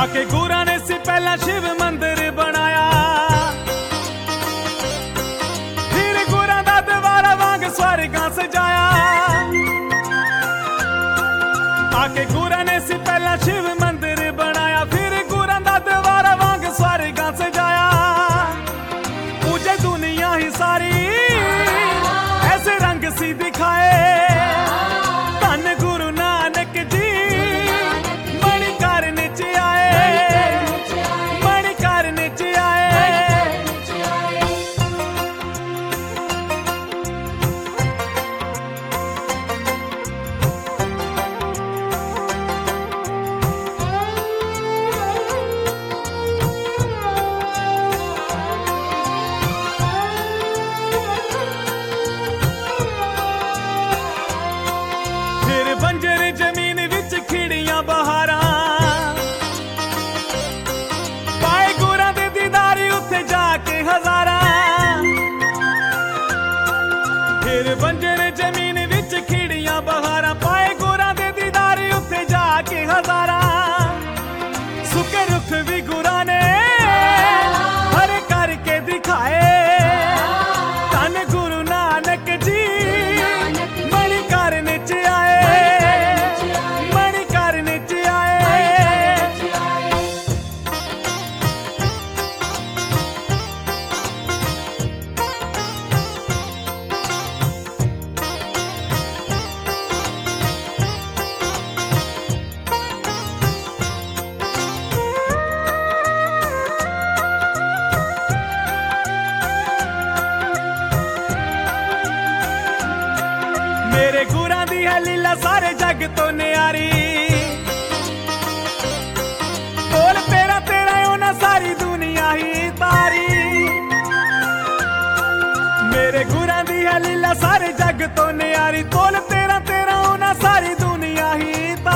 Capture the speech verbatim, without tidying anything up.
आके गुरां ने सी पहला शिव मंदिर बनाया, फिर गुरां दा दरबारा वांग स्वर्गां सजाया। आके गुरां ने सी पहला शिव मंदिर बनाया, फिर गुरां दा दरबारा वांग स्वर्गां सजाया। पूजे दुनिया ही सारी ऐसे रंग सी दिखाए, धन गुरु नानक जी मणिकर नीचे आए, मणिकर नीचे आए। फिर बंजर जमीन विच खिड़ियां बहारां, पाए गुरां दे दीदारी उत्थे जाके हजारां। फिर बंजर जमीन विच खिड़ियां बहारां, पाए गुरां दे दीदारी उत्थे जाके हजारां। सुके रुख भी गुरां ने हरे करके दिखाए, धन गुरु नानक जी मणिकर नीचे आए, मणिकर नीचे आए। मेरे गुरां दी है लीला सारे जग तो न्यारी, बोल तेरा तेरा होना सारी दुनिया ही तारी। मेरे गुरां दी है लीला सारे जग तो न्यारी, बोल तेरा तेरा होना सारी दुनिया ही तारी।